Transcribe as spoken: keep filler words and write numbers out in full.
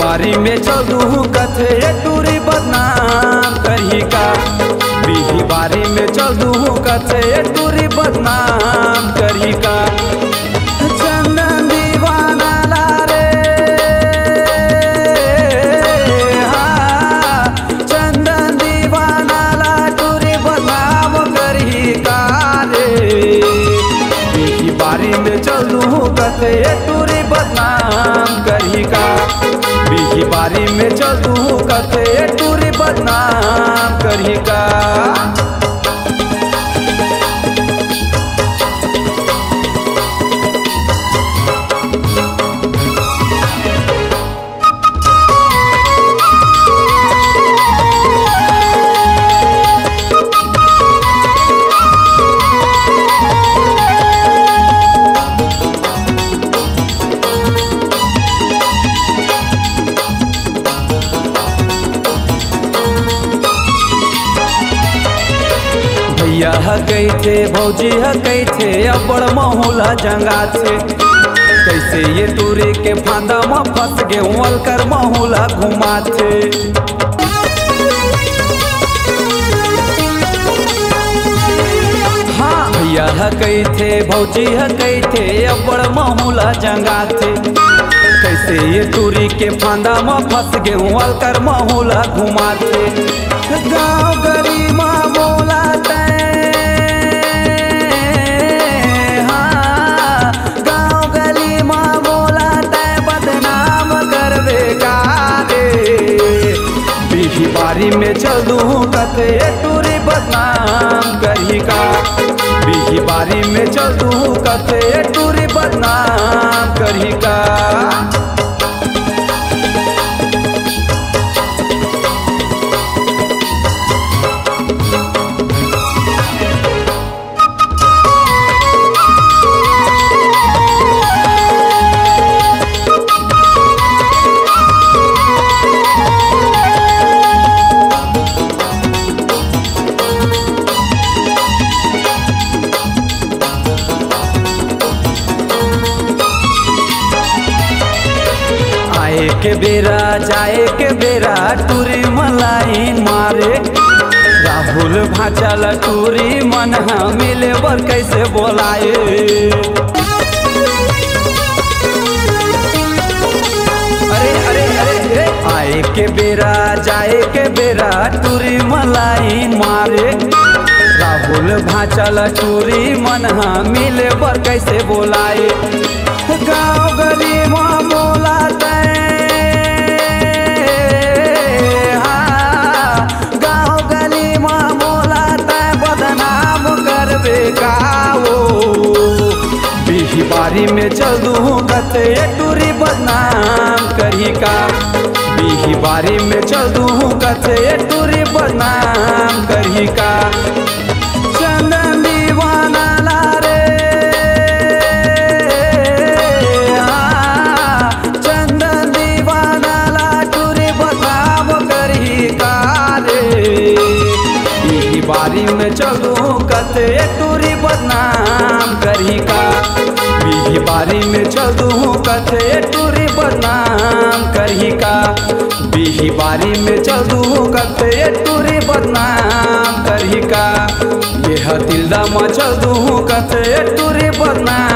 बारी में चल दू कथे टूरी बदनाम करही का। बिही बारी में चल दू कथे टूरी बदनाम करही का। चंदन दीवाना ला रे हाँ, चंदन दीवाना ला टूरी बदनाम करही का रे। बिही बारी में चल दू कथे टूरी बदनाम करही का। बिही बारी में चल दू कथे टूरी बदनाम करही का। भैया हकै थे भौजी हकै थे अबड़ महुला जंगा थे। कैसे ये टूरी के फांदा में फंस गे कर महुला घुमा थे। हाँ भैया हकै थे भौजी हकै थे अबड़ महुला जंगा थे। कैसे ये टूरी के फांदा में फंस गे कर महुला घुमा थे। गाँव गली माँ बोला बारी में चल दू कथे टूरी बदनाम करही का। बिही बारी में चल दू कथे टूरी बदनाम करही का। के बेरा जाए के बेरा टूरी मलाई मारे। राहुल भाचल टूरी मन मिले बर कैसे बोलाए। अरे अरे अरे आए के बेरा जाए के बेरा टूरी मलाई मारे। राहुल भाचल टूरी मन मिले बर कैसे बोलाए। गाँव गली में बोला बिही बारी में चल दू कथे टूरी बदनाम करही का। बिही बारी में चल दू कथे टूरी बदनाम करही का। चंदन दीवाना ला रे हाँ, चंदन दीवाना ला टूरी बदनाम करही का रे। बिही बारी में चल दू कथे टूरी बदनाम करही का। बिही बारी में चल दू कथे टूरी बदनाम करही का। बिही बारी में चल दू कथे टूरी बदनाम करही का। यह दिलदा में चल दू कथे टूरी बदनाम